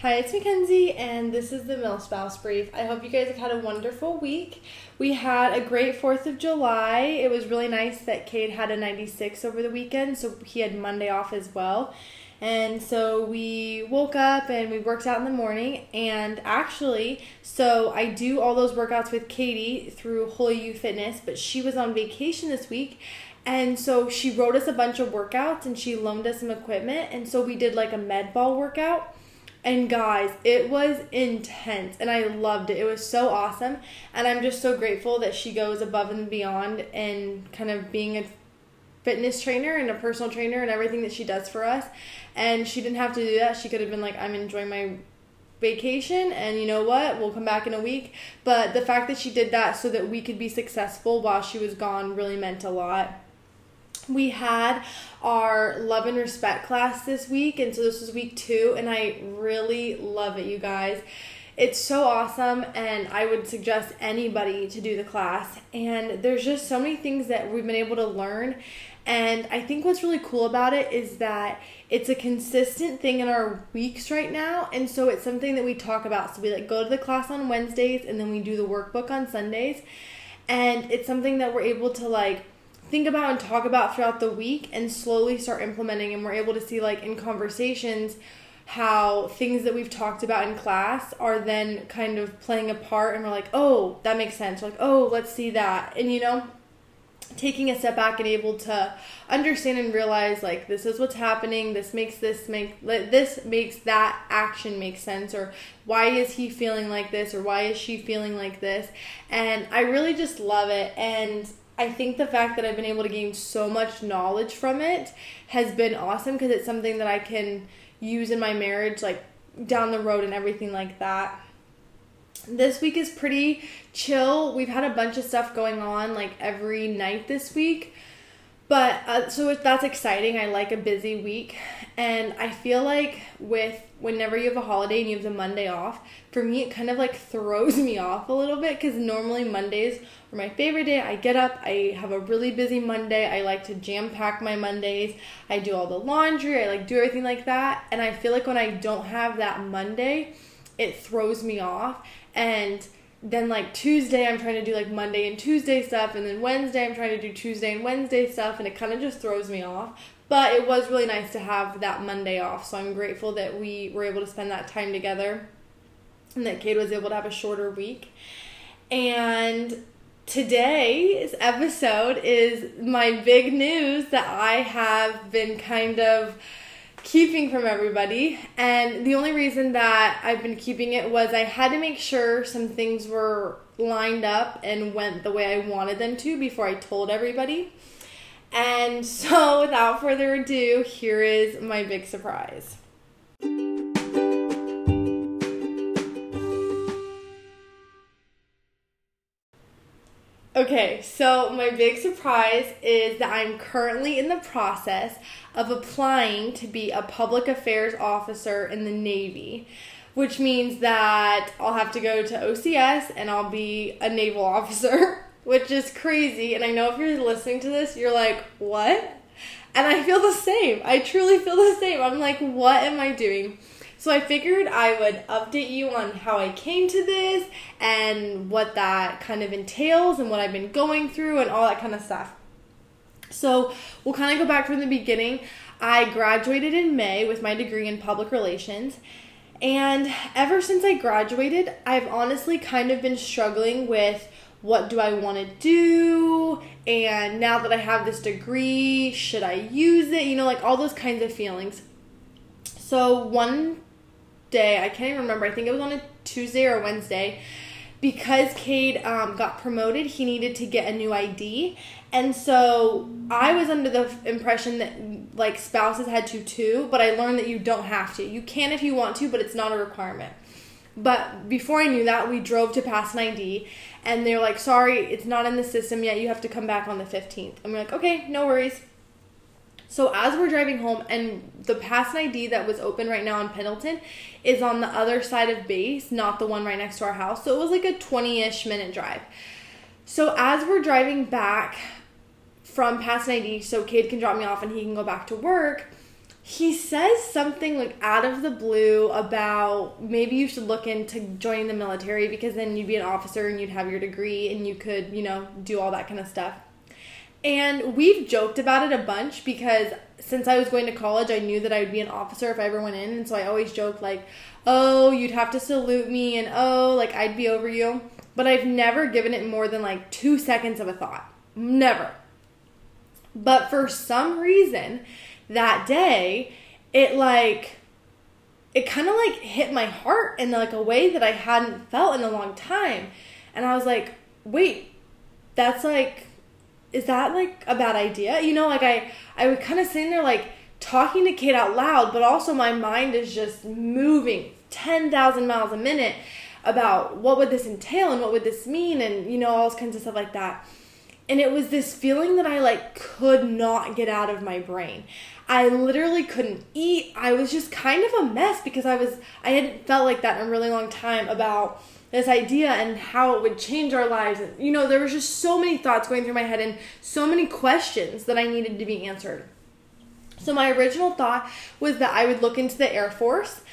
Hi, it's Mackenzie, and this is the MilSpouse Brief. I hope you guys have had a wonderful week. We had a great 4th of July. It was really nice that Cade had a 96 over the weekend, so he had Monday off as well. And so we woke up and we worked out in the morning, and so I do all those workouts with Katie through Holy U Fitness, but she was on vacation this week. And so she wrote us a bunch of workouts and she loaned us some equipment, and so we did like a med ball workout. And guys, it was intense and I loved it. It was so awesome. And I'm just so grateful that she goes above and beyond and kind of being a fitness trainer and a personal trainer and everything that she does for us. And she didn't have to do that. She could have been like, I'm enjoying my vacation and you know what? We'll come back in a week. But the fact that she did that so that we could be successful while she was gone really meant a lot. We had our love and respect class this week, and so this was week 2, and I really love it, you guys. It's so awesome, and I would suggest anybody to do the class. And there's just so many things that we've been able to learn, and I think what's really cool about it is that it's a consistent thing in our weeks right now, and so it's something that we talk about. So we go to the class on Wednesdays, and then we do the workbook on Sundays, and it's something that we're able to think about and talk about throughout the week and slowly start implementing. And we're able to see in conversations how things that we've talked about in class are then kind of playing a part, and we're like, oh, that makes sense. We're like, oh, let's see that. And taking a step back and able to understand and realize this is what's happening, this makes that action make sense, or why is he feeling like this, or why is she feeling like this. And I really just love it. And I think the fact that I've been able to gain so much knowledge from it has been awesome, because it's something that I can use in my marriage, down the road and everything like that. This week is pretty chill. We've had a bunch of stuff going on, every night this week. But, so that's exciting. I like a busy week. And I feel whenever you have a holiday and you have the Monday off, for me, it kind of throws me off a little bit, because normally Mondays are my favorite day. I get up, I have a really busy Monday. I like to jam-pack my Mondays. I do all the laundry. I do everything like that. And I feel when I don't have that Monday, it throws me off. And then Tuesday, I'm trying to do Monday and Tuesday stuff, and then Wednesday, I'm trying to do Tuesday and Wednesday stuff, and it kind of just throws me off. But it was really nice to have that Monday off, so I'm grateful that we were able to spend that time together and that Cade was able to have a shorter week. And today's episode is my big news that I have been kind of keeping from everybody. And the only reason that I've been keeping it was I had to make sure some things were lined up and went the way I wanted them to before I told everybody. And so without further ado, here is my big surprise. Okay, so my big surprise is that I'm currently in the process of applying to be a public affairs officer in the Navy, which means that I'll have to go to OCS and I'll be a naval officer, which is crazy. And I know if you're listening to this, you're like, what? And I feel the same. I truly feel the same. I'm like, what am I doing? So I figured I would update you on how I came to this and what that kind of entails and what I've been going through and all that kind of stuff. So we'll kind of go back from the beginning. I graduated in May with my degree in public relations. And ever since I graduated, I've honestly kind of been struggling with what do I want to do? And now that I have this degree, should I use it? All those kinds of feelings. So one day, I can't even remember, I think it was on a Tuesday or a Wednesday, because Cade got promoted, he needed to get a new ID. And so I was under the impression that spouses had to too, but I learned that you don't have to. You can if you want to, but it's not a requirement. But before I knew that, we drove to pass an ID, and they're like, sorry, it's not in the system yet, you have to come back on the 15th. And we're like, okay, no worries. So as we're driving home, and the Pass ID that was open right now in Pendleton is on the other side of base, not the one right next to our house. So it was a 20-ish minute drive. So as we're driving back from Pass ID, so Cade can drop me off and he can go back to work, he says something like out of the blue about maybe you should look into joining the military because then you'd be an officer and you'd have your degree and you could, do all that kind of stuff. And we've joked about it a bunch because since I was going to college, I knew that I would be an officer if I ever went in. And so I always joked like, oh, you'd have to salute me and oh, like I'd be over you. But I've never given it more than like 2 seconds of a thought. Never. But for some reason, that day, it kind of like hit my heart in like a way that I hadn't felt in a long time. And I was like, wait, that's like, is that like a bad idea? I was kind of sitting there like talking to Kate out loud, but also my mind is just moving 10,000 miles a minute about what would this entail and what would this mean and, all kinds of stuff like that. And it was this feeling that I like could not get out of my brain. I literally couldn't eat. I was just kind of a mess because I hadn't felt like that in a really long time about this idea and how it would change our lives. And, there was just so many thoughts going through my head and so many questions that I needed to be answered. So my original thought was that I would look into the Air Force.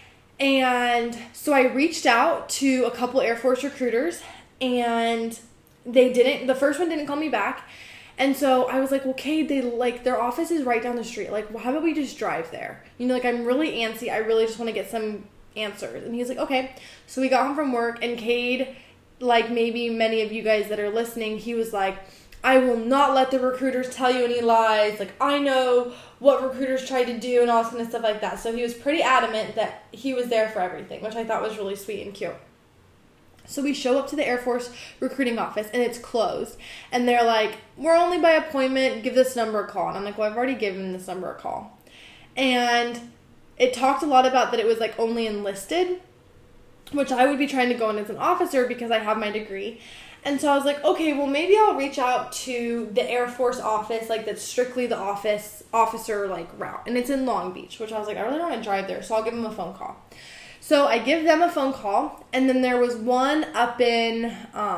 And so I reached out to a couple Air Force recruiters and the first one didn't call me back. And so I was like, okay, their office is right down the street. Like, well, how about we just drive there? I'm really antsy. I really just want to get some answers. And he's like, okay. So we got home from work and Cade, like maybe many of you guys that are listening, he was like, I will not let the recruiters tell you any lies. Like, I know what recruiters tried to do and all this kind of stuff like that. So he was pretty adamant that he was there for everything, which I thought was really sweet and cute. So we show up to the Air Force recruiting office and it's closed. And they're like, we're only by appointment. Give this number a call. And I'm like, well, I've already given this number a call. And it talked a lot about that it was like only enlisted, which I would be trying to go in as an officer because I have my degree. And so I was like, okay, well, maybe I'll reach out to the Air Force office, like that's strictly the officer like route. And it's in Long Beach, which I was like, I really don't want to drive there. So I'll give them a phone call. So I give them a phone call. And then there was one up in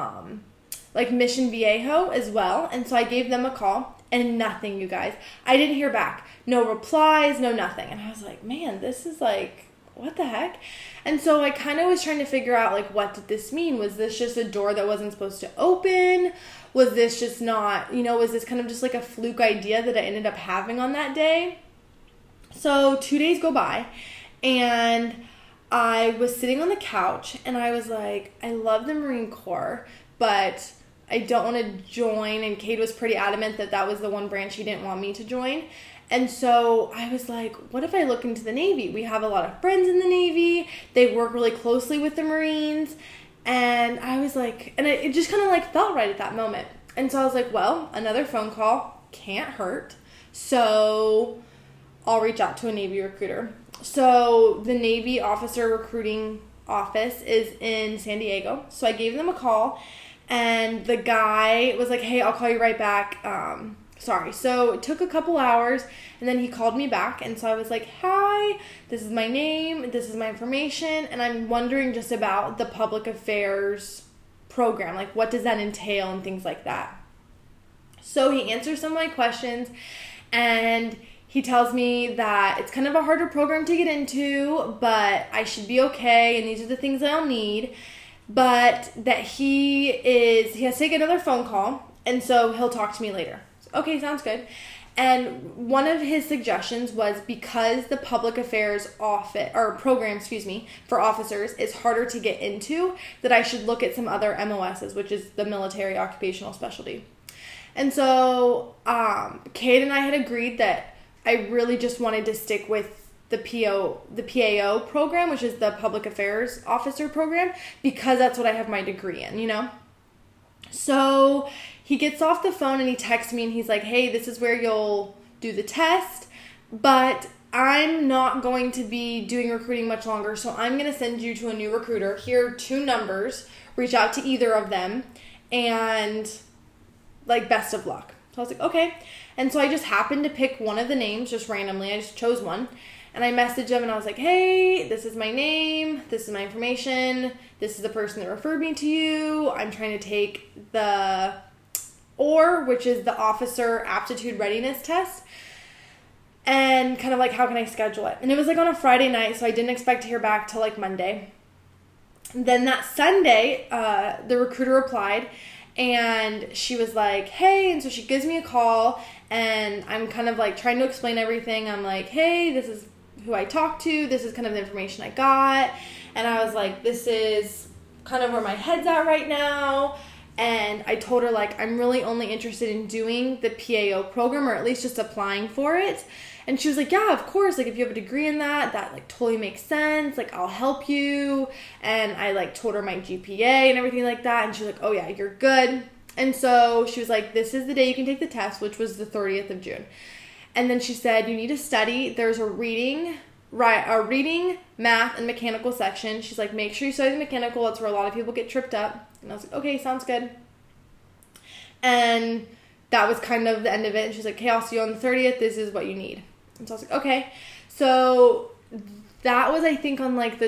like Mission Viejo as well. And so I gave them a call and nothing, you guys. I didn't hear back. No replies, no nothing. And I was like, man, this is like, what the heck? And so I kind of was trying to figure out, like, what did this mean? Was this just a door that wasn't supposed to open? Was this just not, was this kind of just like a fluke idea that I ended up having on that day? So 2 days go by, and I was sitting on the couch, and I was like, I love the Marine Corps, but I don't want to join. And Cade was pretty adamant that that was the one branch he didn't want me to join. And so I was like, what if I look into the Navy? We have a lot of friends in the Navy. They work really closely with the Marines. And I was like, and it just kind of like felt right at that moment. And so I was like, well, another phone call can't hurt. So I'll reach out to a Navy recruiter. So the Navy officer recruiting office is in San Diego. So I gave them a call, and the guy was like, hey, I'll call you right back. Sorry. So it took a couple hours, and then he called me back. And so I was like, hi, this is my name, this is my information, and I'm wondering just about the public affairs program. Like, what does that entail and things like that. So he answers some of my questions, and he tells me that it's kind of a harder program to get into, but I should be okay, and these are the things that I'll need. But that he has to take another phone call, and so he'll talk to me later. Okay, sounds good. And one of his suggestions was, because the public affairs program for officers is harder to get into, that I should look at some other MOSs, which is the military occupational specialty. And so Cade and I had agreed that I really just wanted to stick with the PAO program, which is the public affairs officer program, because that's what I have my degree in, So he gets off the phone and he texts me and he's like, hey, this is where you'll do the test, but I'm not going to be doing recruiting much longer, so I'm going to send you to a new recruiter. Here are 2 numbers. Reach out to either of them, and like, best of luck. So I was like, okay. And so I just happened to pick one of the names just randomly. I just chose one. And I messaged him and I was like, hey, this is my name. This is my information. This is the person that referred me to you. I'm trying to take the OR, which is the Officer Aptitude Readiness Test. and kind of like, how can I schedule it? And it was like on a Friday night, so I didn't expect to hear back till like Monday. Then that Sunday, the recruiter replied, and she was like, hey, and so she gives me a call, and I'm kind of like trying to explain everything. I'm like, hey, this is who I talked to, this is kind of the information I got, and I was like, this is kind of where my head's at right now. And I told her, like, I'm really only interested in doing the PAO program, or at least just applying for it. And she was like, yeah, of course, like, if you have a degree in that like totally makes sense, like, I'll help you. And I like told her my GPA and everything like that, and she was like, oh yeah, you're good. And so she was like, this is the day you can take the test, which was the 30th of June. And then she said, you need to study. There's a reading, math, and mechanical section. She's like, make sure you study the mechanical. That's where a lot of people get tripped up. And I was like, okay, sounds good. And that was kind of the end of it. And she's like, okay, I'll see you on the 30th. This is what you need. And so I was like, okay. So that was, I think, on like the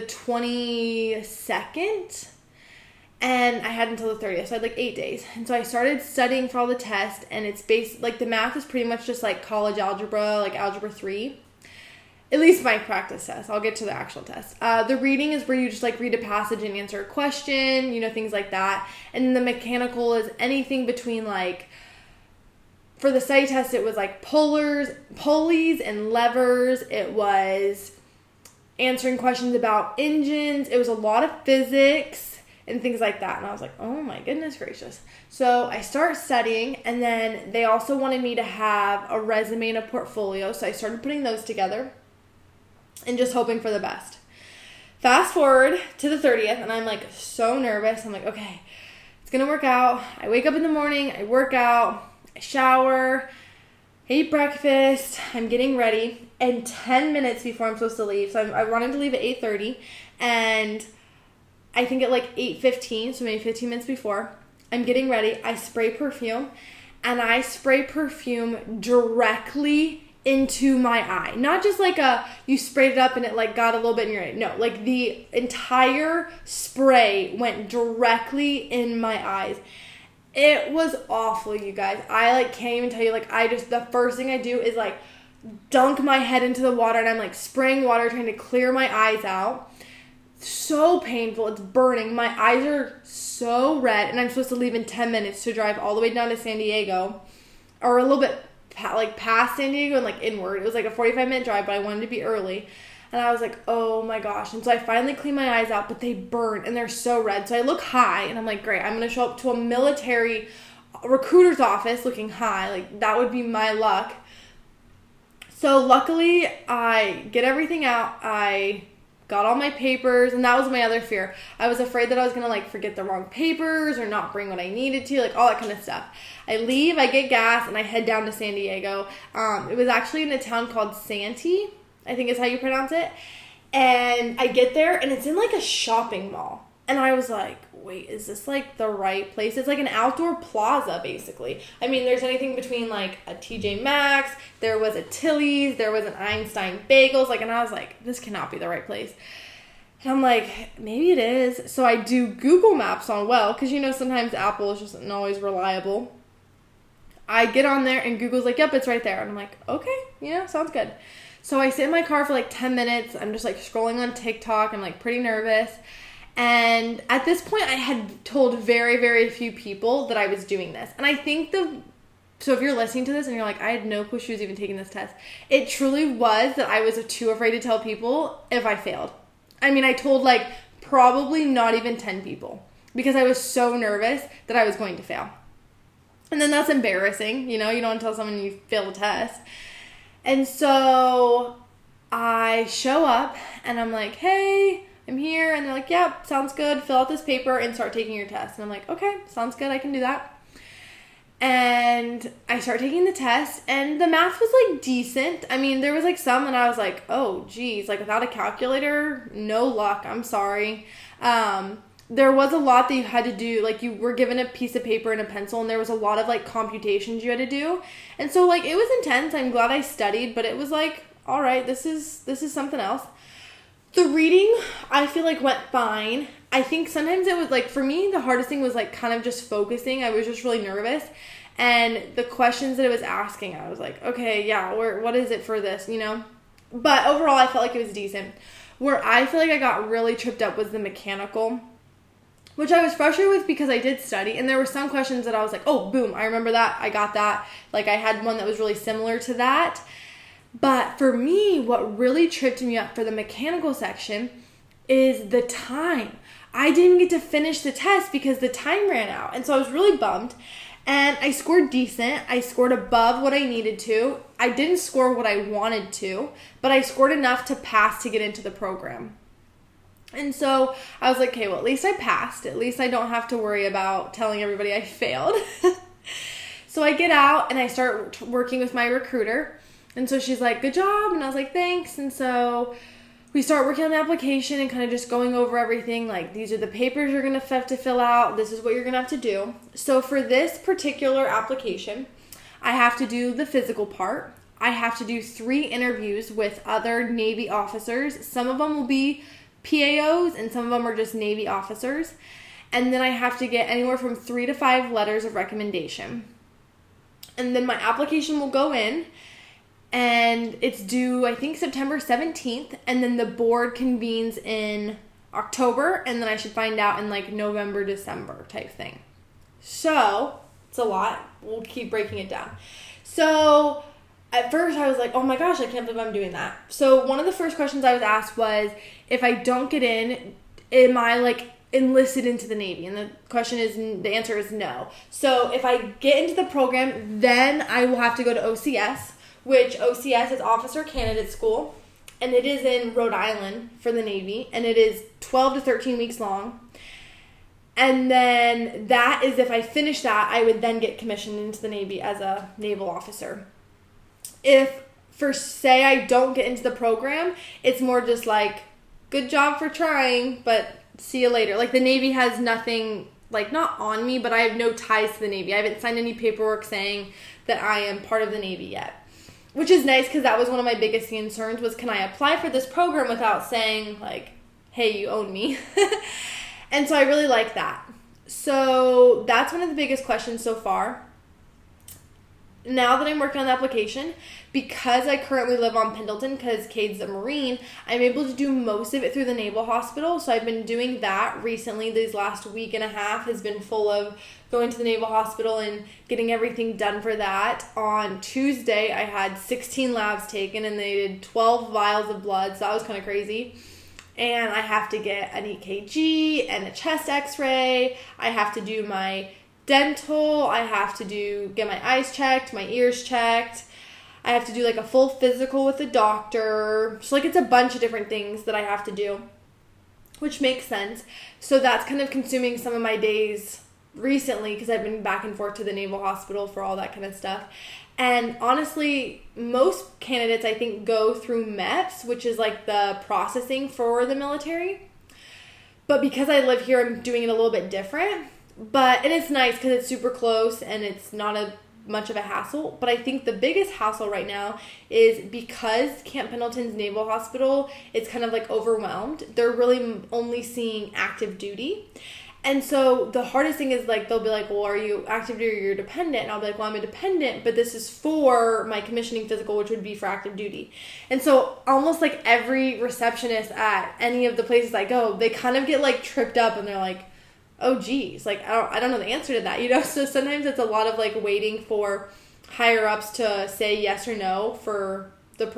22nd. And I had until the 30th. So I had like 8 days. And so I started studying for all the tests. And it's based, like, the math is pretty much just like college algebra, like algebra 3. At least my practice test. I'll get to the actual test. The reading is where you just like read a passage and answer a question, you know, things like that. And the mechanical is anything between like, for the study test, it was like pulleys and levers. It was answering questions about engines. It was a lot of physics and things like that. And I was like, oh my goodness gracious. So I start studying, and then they also wanted me to have a resume and a portfolio. So I started putting those together and just hoping for the best. Fast forward to the 30th, and I'm like so nervous. I'm like, okay, it's going to work out. I wake up in the morning, I work out, I shower, I eat breakfast, I'm getting ready, and 10 minutes before I'm supposed to leave, so I wanted to leave at 8:30, and I think at like 8:15, so maybe 15 minutes before, I'm getting ready, I spray perfume, and I spray perfume directly into my eye. Not just like you sprayed it up and it like got a little bit in your eye. No, like the entire spray went directly in my eyes. It was awful, you guys. I like can't even tell you, like the first thing I do is like dunk my head into the water, and I'm like spraying water trying to clear my eyes out. So painful. It's burning. My eyes are so red, and I'm supposed to leave in 10 minutes to drive all the way down to San Diego, or a little bit past San Diego and like inward. It was like a 45-minute drive, but I wanted to be early. And I was like, oh my gosh. And so I finally cleaned my eyes out, but they burn and they're so red. So I look high, and I'm like, great, I'm going to show up to a military recruiter's office looking high. Like, that would be my luck. So luckily, I get everything out. I got all my papers, and that was my other fear. I was afraid that I was going to like forget the wrong papers or not bring what I needed to, like all that kind of stuff. I leave, I get gas, and I head down to San Diego. It was actually in a town called Santee, I think is how you pronounce it. And I get there, and it's in like a shopping mall. And I was like, wait, is this like the right place? It's like an outdoor plaza, basically. I mean, there's anything between like a TJ Maxx, there was a Tilly's, there was an Einstein Bagels, like, and I was like, this cannot be the right place. And I'm like, maybe it is. So I do Google Maps on Well, because you know sometimes Apple is just not always reliable. I get on there, and Google's like, yep, it's right there. And I'm like, okay, sounds good. So I sit in my car for like 10 minutes. I'm just like scrolling on TikTok. I'm like pretty nervous. And at this point, I had told very, very few people that I was doing this. And I think so if you're listening to this and you're like, I had no clue she was even taking this test, it truly was that I was too afraid to tell people if I failed. I mean, I told like probably not even 10 people because I was so nervous that I was going to fail. And then that's embarrassing, you don't want to tell someone you failed a test. And so I show up, and I'm like, hey, I'm here. And they're like, yep, sounds good. Fill out this paper and start taking your test. And I'm like, okay, sounds good. I can do that. And I start taking the test, and the math was like decent. I mean, there was like some, and I was like, oh, geez, like without a calculator, no luck. I'm sorry. There was a lot that you had to do. Like, you were given a piece of paper and a pencil, and there was a lot of like computations you had to do. And so like it was intense. I'm glad I studied, but it was like, all right, this is something else. The reading, I feel like went fine. I think sometimes it was like, for me, the hardest thing was like kind of just focusing. I was just really nervous. And the questions that it was asking, I was like, okay, yeah, what is it for this, you know? But overall, I felt like it was decent. Where I feel like I got really tripped up was the mechanical, which I was frustrated with because I did study, and there were some questions that I was like, oh, boom, I remember that, I got that. Like, I had one that was really similar to that. But for me, what really tripped me up for the mechanical section is the time. I didn't get to finish the test because the time ran out, and so I was really bummed. And I scored decent. I scored above what I needed to. I didn't score what I wanted to, but I scored enough to pass to get into the program. And so I was like, okay, well, at least I passed. At least I don't have to worry about telling everybody I failed. So I get out and I start working with my recruiter. And so she's like, good job. And I was like, thanks. And so we start working on the application and kind of just going over everything. Like, these are the papers you're going to have to fill out. This is what you're going to have to do. So for this particular application, I have to do the physical part. I have to do 3 interviews with other Navy officers. Some of them will be PAOs and some of them are just Navy officers. And then I have to get anywhere from 3 to 5 letters of recommendation. And then my application will go in. And it's due, I think, September 17th. And then the board convenes in October. And then I should find out in like November, December type thing. So, it's a lot. We'll keep breaking it down. So, at first I was like, oh my gosh, I can't believe I'm doing that. So, one of the first questions I was asked was, if I don't get in, am I like enlisted into the Navy? And the answer is no. So, if I get into the program, then I will have to go to OCS. Which OCS is Officer Candidate School, and it is in Rhode Island for the Navy, and it is 12 to 13 weeks long. And then that is, if I finish that, I would then get commissioned into the Navy as a naval officer. If, for say, I don't get into the program, it's more just like, good job for trying, but see you later. Like, the Navy has nothing, like, not on me, but I have no ties to the Navy. I haven't signed any paperwork saying that I am part of the Navy yet. Which is nice because that was one of my biggest concerns was, can I apply for this program without saying, like, hey, you own me? And so I really like that. So that's one of the biggest questions so far. Now that I'm working on the application, because I currently live on Pendleton because Cade's a Marine, I'm able to do most of it through the Naval Hospital. So I've been doing that recently. These last week and a half has been full of going to the Naval Hospital and getting everything done for that. On Tuesday, I had 16 labs taken and they did 12 vials of blood. So that was kind of crazy. And I have to get an EKG and a chest x-ray. I have to do my dental. I have to get my eyes checked, my ears checked. I have to do like a full physical with the doctor. So like it's a bunch of different things that I have to do, which makes sense. So that's kind of consuming some of my days recently because I've been back and forth to the Naval Hospital for all that kind of stuff. And honestly, most candidates I think go through MEPS, which is like the processing for the military. But because I live here, I'm doing it a little bit different. And it's nice because it's super close and it's not much of a hassle. But I think the biggest hassle right now is because Camp Pendleton's Naval Hospital, it's kind of like overwhelmed. They're really only seeing active duty. And so the hardest thing is like, they'll be like, well, are you active duty or you're dependent? And I'll be like, well, I'm a dependent, but this is for my commissioning physical, which would be for active duty. And so almost like every receptionist at any of the places I go, they kind of get like tripped up and they're like, oh geez, like I don't know the answer to that, you know? So sometimes it's a lot of like waiting for higher ups to say yes or no for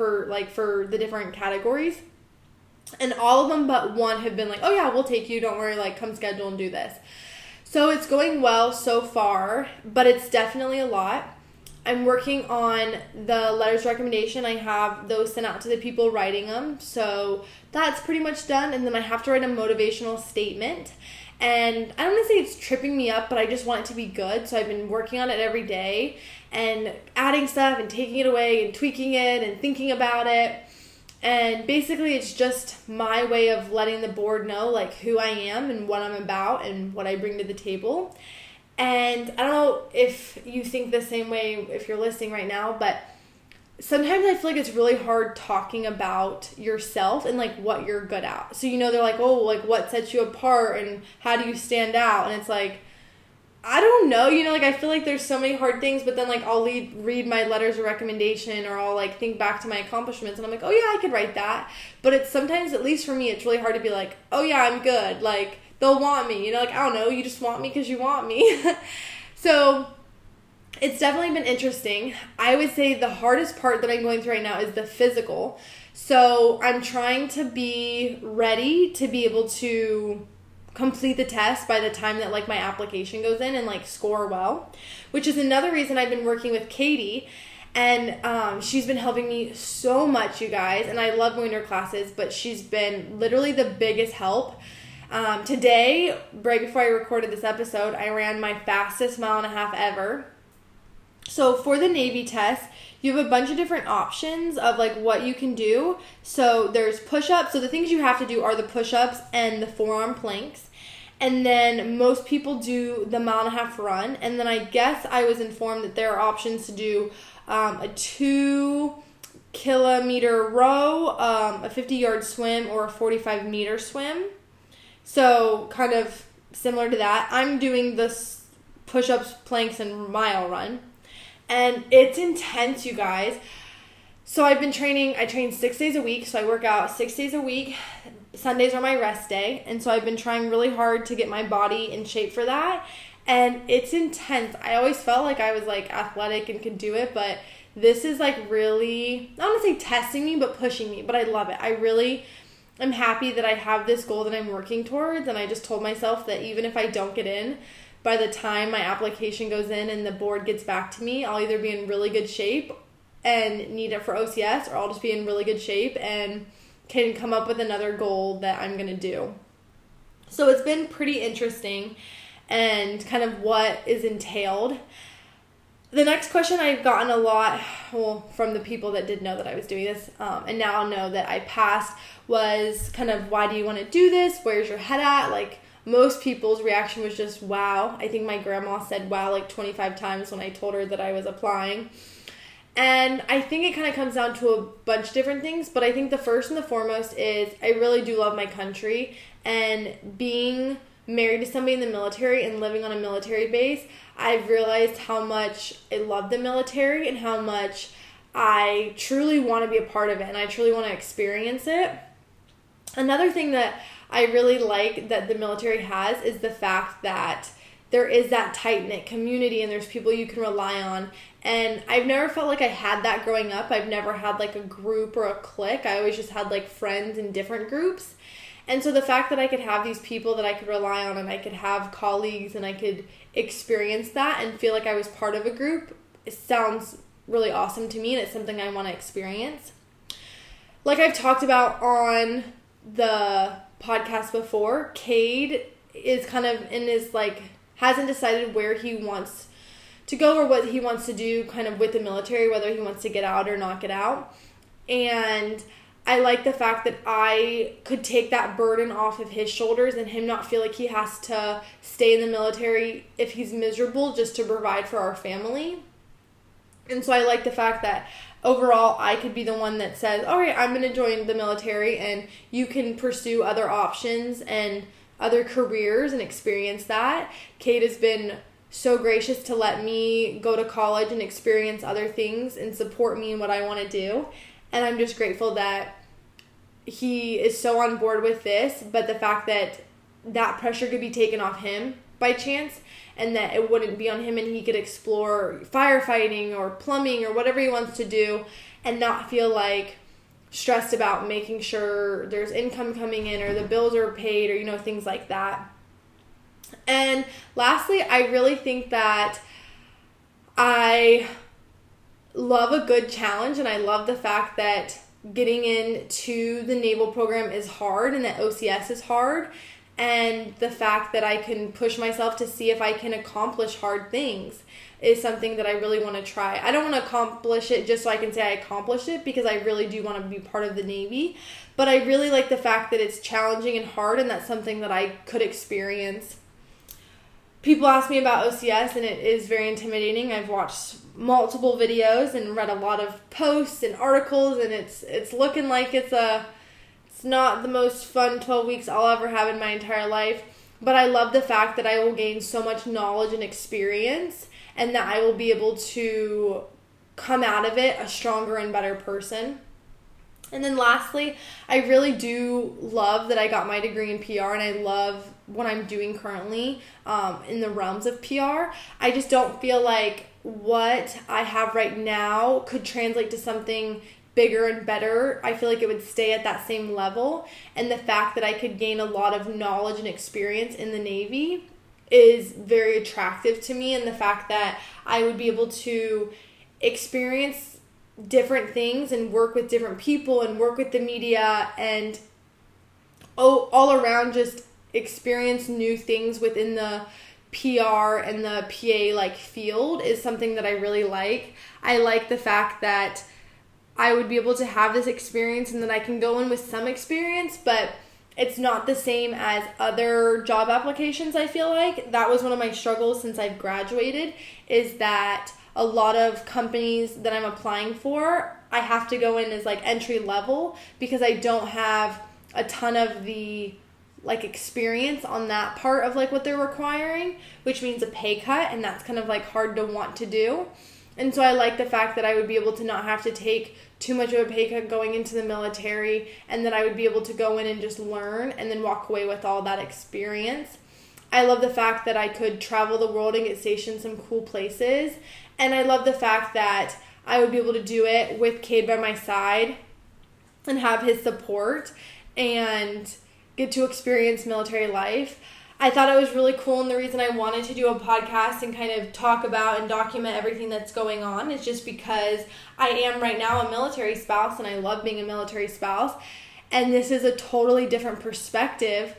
the different categories. And all of them but one have been like, oh yeah, we'll take you, don't worry, like come schedule and do this. So it's going well so far, but it's definitely a lot. I'm working on the letters of recommendation. I have those sent out to the people writing them. So that's pretty much done. And then I have to write a motivational statement. And I don't want to say it's tripping me up, but I just want it to be good. So I've been working on it every day and adding stuff and taking it away and tweaking it and thinking about it. And basically it's just my way of letting the board know like who I am and what I'm about and what I bring to the table. And I don't know if you think the same way if you're listening right now, but sometimes I feel like it's really hard talking about yourself and like what you're good at. So, you know, they're like, oh, like what sets you apart and how do you stand out? And it's like, I don't know, like I feel like there's so many hard things, but then like I'll read my letters of recommendation, or I'll like think back to my accomplishments and I'm like, oh yeah, I could write that. But it's sometimes, at least for me, it's really hard to be like, oh yeah, I'm good. Like they'll want me, like, I don't know, you just want me because you want me. So it's definitely been interesting. I would say the hardest part that I'm going through right now is the physical. So I'm trying to be ready to be able to complete the test by the time that like my application goes in and like score well, which is another reason I've been working with Katie, and she's been helping me so much, you guys, and I love going to her classes, but she's been literally the biggest help. Today, right before I recorded this episode, I ran my fastest 1.5 miles ever. So for the Navy test, you have a bunch of different options of like what you can do. So there's push-ups. So the things you have to do are the push-ups and the forearm planks. And then most people do the 1.5 mile run. And then I guess I was informed that there are options to do a 2-kilometer row, a 50-yard swim, or a 45-meter swim. So kind of similar to that. I'm doing this push-ups, planks, and mile run. And it's intense, you guys. So I've been training. I train 6 days a week. So I work out 6 days a week. Sundays are my rest day. And so I've been trying really hard to get my body in shape for that. And it's intense. I always felt like I was like athletic and could do it. But this is like really, I don't want to say testing me, but pushing me. But I love it. I really am happy that I have this goal that I'm working towards. And I just told myself that even if I don't get in, by the time my application goes in and the board gets back to me, I'll either be in really good shape and need it for OCS, or I'll just be in really good shape and can come up with another goal that I'm going to do. So it's been pretty interesting and kind of what is entailed. The next question I've gotten a lot, from the people that did know that I was doing this and now know that I passed, was kind of, why do you want to do this? Where's your head at? Like, most people's reaction was just, wow. I think my grandma said wow like 25 times when I told her that I was applying. And I think it kind of comes down to a bunch of different things, but I think the first and the foremost is I really do love my country, and being married to somebody in the military and living on a military base, I've realized how much I love the military and how much I truly want to be a part of it and I truly want to experience it. Another thing that I really like that the military has is the fact that there is that tight-knit community and there's people you can rely on. And I've never felt like I had that growing up. I've never had like a group or a clique. I always just had like friends in different groups. And so the fact that I could have these people that I could rely on, and I could have colleagues, and I could experience that and feel like I was part of a group, it sounds really awesome to me, and it's something I want to experience. Like I've talked about on the podcast before, Cade is kind of in his like, hasn't decided where he wants to go or what he wants to do kind of with the military, whether he wants to get out or not get out. And I like the fact that I could take that burden off of his shoulders and him not feel like he has to stay in the military if he's miserable just to provide for our family. And so I like the fact that overall I could be the one that says, all right, I'm going to join the military, and you can pursue other options and other careers and experience that. Kate has been so gracious to let me go to college and experience other things and support me in what I want to do. And I'm just grateful that he is so on board with this, but the fact that that pressure could be taken off him by chance, and that it wouldn't be on him, and he could explore firefighting or plumbing or whatever he wants to do and not feel like stressed about making sure there's income coming in or the bills are paid or, things like that. And lastly, I really think that I love a good challenge, and I love the fact that getting into the naval program is hard and that OCS is hard, and the fact that I can push myself to see if I can accomplish hard things is something that I really want to try. I don't want to accomplish it just so I can say I accomplished it, because I really do want to be part of the Navy, but I really like the fact that it's challenging and hard, and that's something that I could experience. People ask me about OCS, and it is very intimidating. I've watched multiple videos and read a lot of posts and articles, and it's looking like it's not the most fun 12 weeks I'll ever have in my entire life. but I love the fact that I will gain so much knowledge and experience, and that I will be able to come out of it a stronger and better person. And then lastly, I really do love that I got my degree in PR, and I love what I'm doing currently in the realms of PR. I just don't feel like what I have right now could translate to something bigger and better. I feel like it would stay at that same level, and the fact that I could gain a lot of knowledge and experience in the Navy is very attractive to me, and the fact that I would be able to experience different things and work with different people and work with the media and all around just experience new things within the PR and the PA like field is something that I really like. I like the fact that I would be able to have this experience and then I can go in with some experience, but it's not the same as other job applications. I feel like that was one of my struggles since I've graduated, is that a lot of companies that I'm applying for, I have to go in as like entry level because I don't have a ton of the like experience on that part of like what they're requiring, which means a pay cut, and that's kind of like hard to want to do. And so I like the fact that I would be able to not have to take too much of a pay cut going into the military, and that I would be able to go in and just learn and then walk away with all that experience. I love the fact that I could travel the world and get stationed some cool places. And I love the fact that I would be able to do it with Cade by my side and have his support and get to experience military life. I thought it was really cool, and the reason I wanted to do a podcast and kind of talk about and document everything that's going on is just because I am right now a military spouse, and I love being a military spouse. And this is a totally different perspective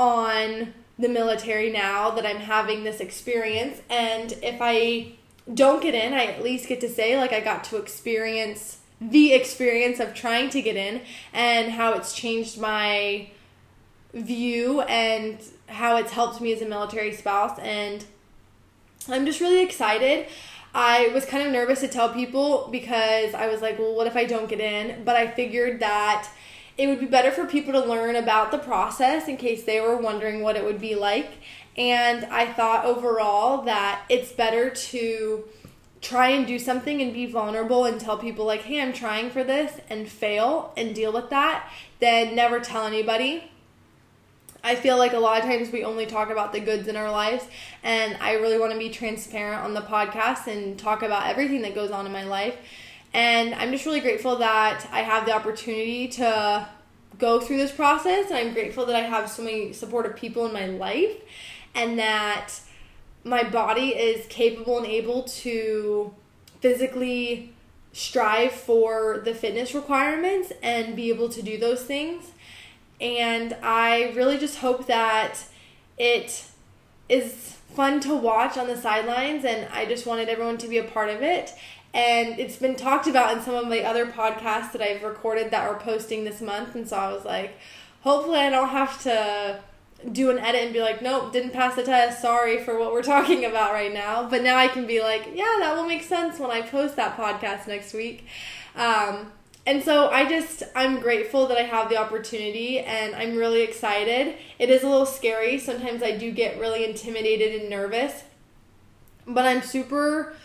on the military now that I'm having this experience. And if I don't get in, I at least get to say like I got to experience the experience of trying to get in and how it's changed my view and how it's helped me as a military spouse. And I'm just really excited. I was kind of nervous to tell people because I was like, well, what if I don't get in? But I figured that it would be better for people to learn about the process in case they were wondering what it would be like. And I thought overall that it's better to try and do something and be vulnerable and tell people like, hey, I'm trying for this, and fail and deal with that, than never tell anybody. I feel like a lot of times we only talk about the goods in our lives, and I really want to be transparent on the podcast and talk about everything that goes on in my life. And I'm just really grateful that I have the opportunity to go through this process, and I'm grateful that I have so many supportive people in my life, and that my body is capable and able to physically strive for the fitness requirements and be able to do those things. And I really just hope that it is fun to watch on the sidelines, and I just wanted everyone to be a part of it. And it's been talked about in some of my other podcasts that I've recorded that are posting this month, and so I was like, hopefully I don't have to do an edit and be like, nope, didn't pass the test, sorry for what we're talking about right now. But now I can be like, yeah, that will make sense when I post that podcast next week. And so I'm grateful that I have the opportunity, and I'm really excited. It is a little scary. Sometimes I do get really intimidated and nervous, but I'm super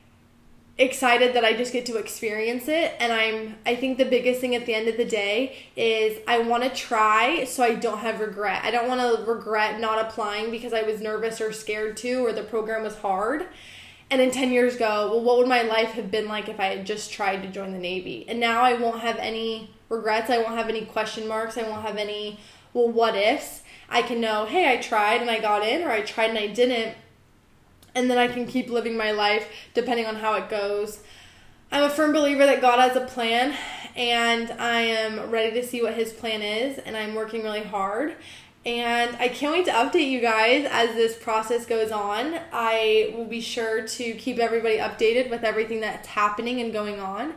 excited that I just get to experience it. And I think the biggest thing at the end of the day is I want to try so I don't have regret. I don't want to regret not applying because I was nervous or scared to, or the program was hard. And in 10 years go, well, what would my life have been like if I had just tried to join the Navy? And now I won't have any regrets. I won't have any question marks. I won't have any, well, what ifs. I can know, hey, I tried and I got in, or I tried and I didn't. And then I can keep living my life depending on how it goes. I'm a firm believer that God has a plan, and I am ready to see what his plan is, and I'm working really hard. And I can't wait to update you guys as this process goes on. I will be sure to keep everybody updated with everything that's happening and going on.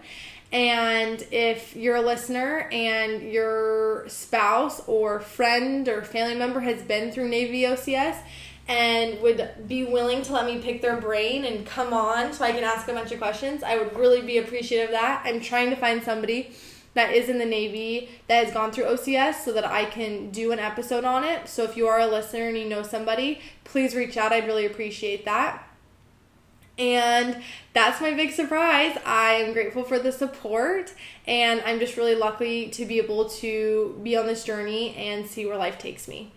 And if you're a listener and your spouse or friend or family member has been through Navy OCS and would be willing to let me pick their brain and come on so I can ask a bunch of questions, I would really be appreciative of that. I'm trying to find somebody that is in the Navy that has gone through OCS so that I can do an episode on it. So if you are a listener and you know somebody, please reach out. I'd really appreciate that. And that's my big surprise. I am grateful for the support, and I'm just really lucky to be able to be on this journey and see where life takes me.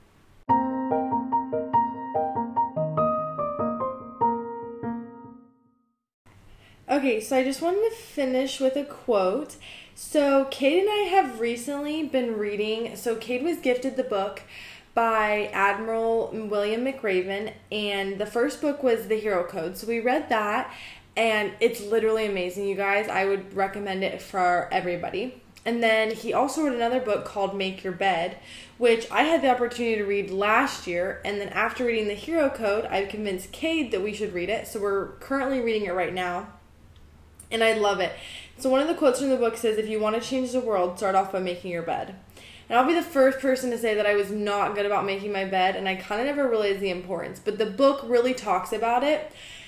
Okay, so I just wanted to finish with a quote. So Cade and I have recently been reading, so Cade was gifted the book by Admiral William McRaven, and the first book was The Hero Code. So we read that, and it's literally amazing, you guys. I would recommend it for everybody. And then he also wrote another book called Make Your Bed, which I had the opportunity to read last year. And then after reading The Hero Code, I convinced Cade that we should read it. So we're currently reading it right now, and I love it. So one of the quotes from the book says, if you want to change the world, start off by making your bed. And I'll be the first person to say that I was not good about making my bed, and I kind of never realized the importance. But the book really talks about it,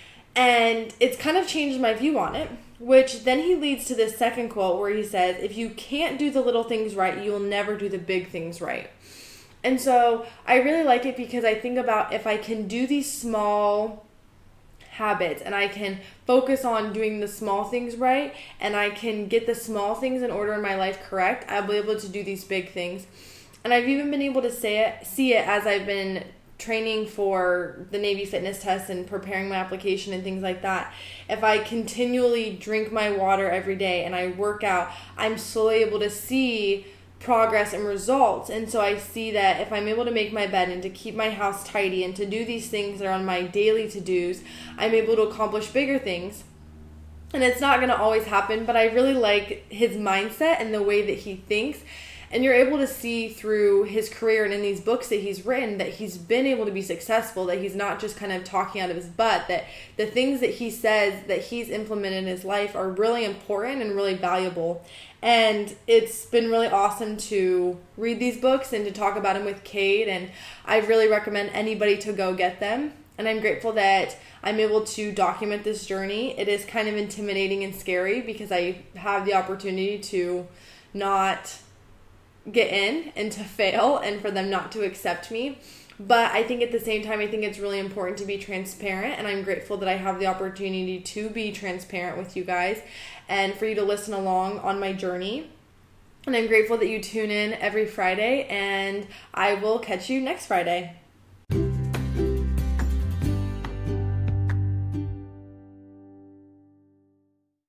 and it's kind of changed my view on it, which then he leads to this second quote where he says, if you can't do the little things right, you'll never do the big things right. And so I really like it because I think about if I can do these small habits and I can focus on doing the small things right and I can get the small things in order in my life correct, I'll be able to do these big things. And I've even been able to see it as I've been training for the Navy fitness test and preparing my application and things like that. If I continually drink my water every day and I work out, I'm slowly able to see progress and results. And so I see that if I'm able to make my bed and to keep my house tidy and to do these things that are on my daily to-dos, I'm able to accomplish bigger things. And it's not going to always happen, but I really like his mindset and the way that he thinks. And you're able to see through his career and in these books that he's written that he's been able to be successful, that he's not just kind of talking out of his butt, that the things that he says that he's implemented in his life are really important and really valuable. And it's been really awesome to read these books and to talk about them with Cade, and I really recommend anybody to go get them. And I'm grateful that I'm able to document this journey. It is kind of intimidating and scary because I have the opportunity to not get in and to fail and for them not to accept me. But I think at the same time, I think it's really important to be transparent, and I'm grateful that I have the opportunity to be transparent with you guys and for you to listen along on my journey. And I'm grateful that you tune in every Friday, and I will catch you next Friday.